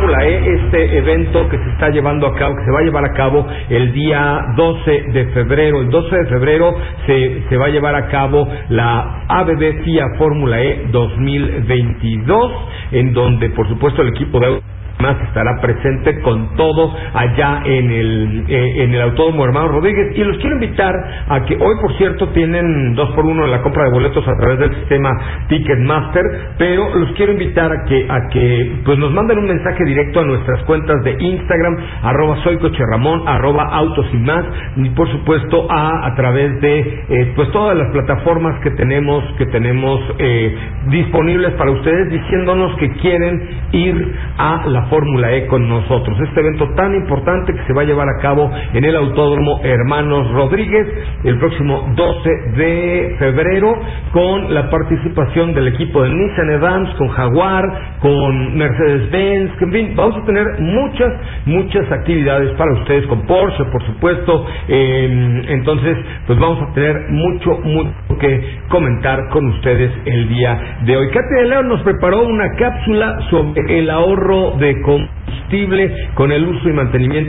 Fórmula E, este evento que se está llevando a cabo, que se va a llevar a cabo el día 12 de febrero. El 12 de febrero se va a llevar a cabo la ABB FIA Fórmula E 2022, en donde por supuesto el equipo de más estará presente con todo allá en el Autódromo Hermanos Rodríguez. Y los quiero invitar a que hoy, por cierto, tienen 2x1 en la compra de boletos a través del sistema Ticketmaster, pero los quiero invitar a que pues nos manden un mensaje directo a nuestras cuentas de Instagram, @soycocherramón, @autos y más, y por supuesto a través de pues todas las plataformas que tenemos disponibles para ustedes, diciéndonos que quieren ir a la Fórmula E con nosotros. Este evento tan importante que se va a llevar a cabo en el Autódromo Hermanos Rodríguez el próximo 12 de febrero, con la participación del equipo de Nissan Advance, con Jaguar, con Mercedes-Benz, en fin, vamos a tener muchas actividades para ustedes, con Porsche, por supuesto. Entonces, pues vamos a tener mucho que comentar con ustedes el día de hoy. Katy de León nos preparó una cápsula sobre el ahorro de combustible con el uso y mantenimiento